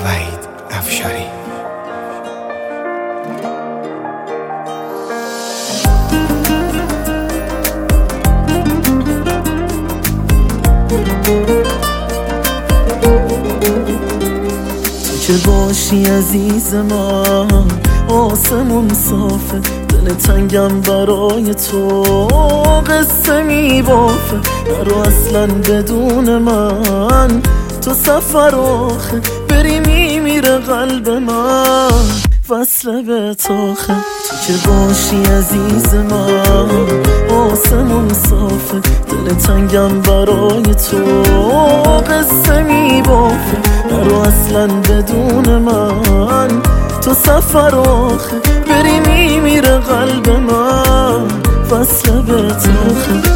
وحید افشاری. تو که باشی عزیز من آسمون صافه، دل تنگم برای تو قصه میبافه. نرو اصلا بدون من، تو سفر آخه بری میمیره قلب من وصله به تاخه. تو که باشی عزیز من آسمون صافه، دل تنگم برای تو قصه میبافه. نرو اصلا بدون من، تو سفر آخه بری میمیره قلب من وصله به تاخه.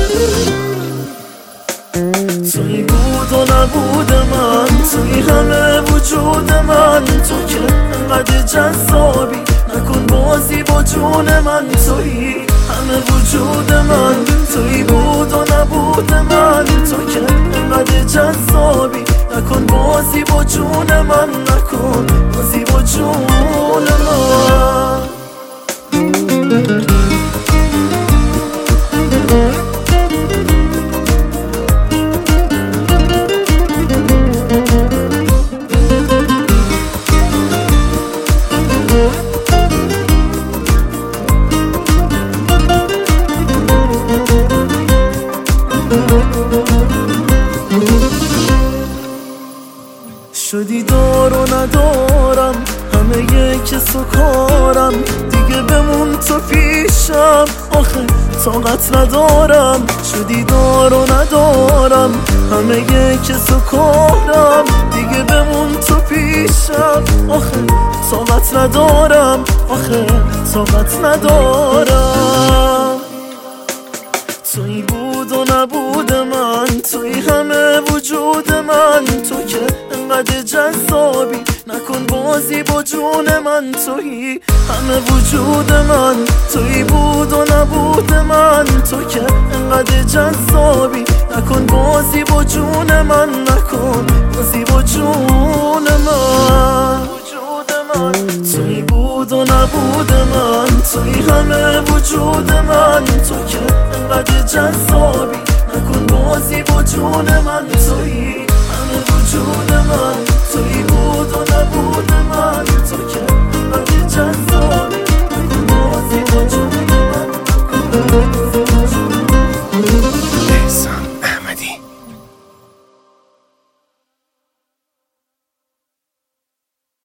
توی بود و نبود من، توی همه وجود من، تو که انقدر جذابی نکن بازی با جون من. توی همه وجود من، توی بود و نبود من، تو که انقدر جذابی نکن بازی با جون من، نکن بازی با جون من. شدی دار و ندارم، همه یک و کارم، دیگه بمون تو پیشم، آخه طاقت ندارم. شدی دار و ندارم، همه یک و کارم، دیگه بمون تو پیشم، آخه طاقت ندارم، آخه طاقت ندارم. توی بود و نبود من، توی همه وجود من، تو که انقدر جذابی نکن بازی با جون من. توی همه وجود من، توی بود و نبود من، تو که انقدر جذابی نکن بازی با جون من، نکن بازی با جون من. توی بود و نبود من، توی همه وجود من، تو که انقدر جذابی نکن بازی با جون من. توی همه وجود من، توی بود و نبود من، تو که انقدر جذابی نکن بازی با جون من، نکن بازی با جون من.